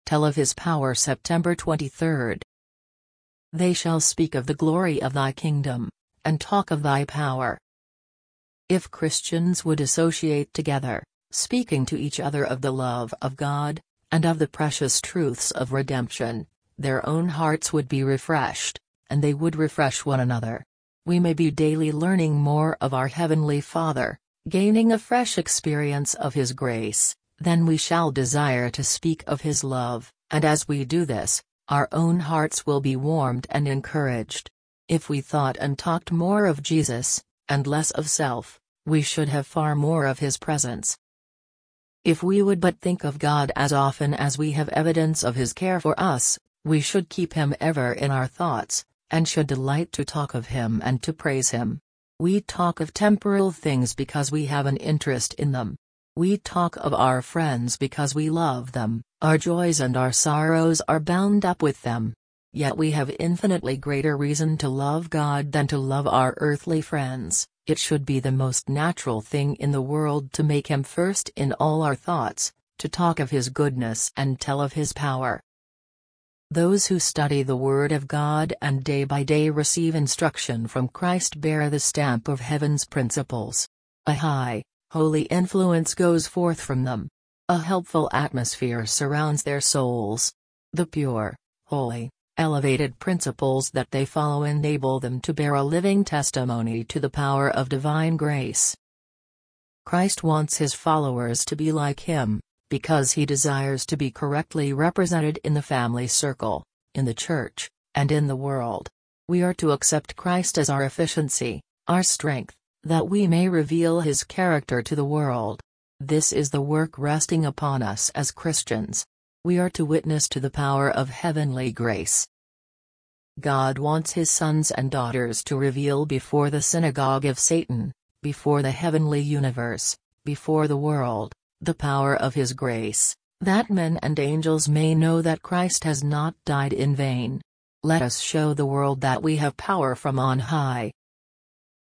tell of his power. September 23. They shall speak of the glory of thy kingdom, and talk of thy power. If Christians would associate together, speaking to each other of the love of God, and of the precious truths of redemption, their own hearts would be refreshed, and they would refresh one another. We may be daily learning more of our Heavenly Father, gaining a fresh experience of His grace, then we shall desire to speak of His love, and as we do this, our own hearts will be warmed and encouraged. If we thought and talked more of Jesus, and less of self, we should have far more of His presence. If we would but think of God as often as we have evidence of His care for us, we should keep Him ever in our thoughts, and should delight to talk of Him and to praise Him. We talk of temporal things because we have an interest in them. We talk of our friends because we love them, our joys and our sorrows are bound up with them. Yet we have infinitely greater reason to love God than to love our earthly friends. It should be the most natural thing in the world to make Him first in all our thoughts, to talk of His goodness and tell of His power. Those who study the Word of God and day by day receive instruction from Christ bear the stamp of heaven's principles. A high, holy influence goes forth from them. A helpful atmosphere surrounds their souls. The pure, holy, elevated principles that they follow enable them to bear a living testimony to the power of divine grace. Christ wants His followers to be like Him, because He desires to be correctly represented in the family circle, in the church, and in the world. We are to accept Christ as our efficiency, our strength, that we may reveal His character to the world. This is the work resting upon us as Christians. We are to witness to the power of heavenly grace. God wants His sons and daughters to reveal before the synagogue of Satan, before the heavenly universe, before the world, the power of His grace, that men and angels may know that Christ has not died in vain. Let us show the world that we have power from on high,